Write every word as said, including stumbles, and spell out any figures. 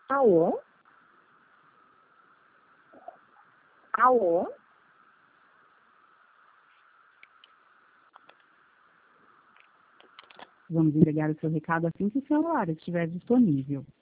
Alô? Alô? Vamos entregar o seu recado assim que o celular estiver disponível.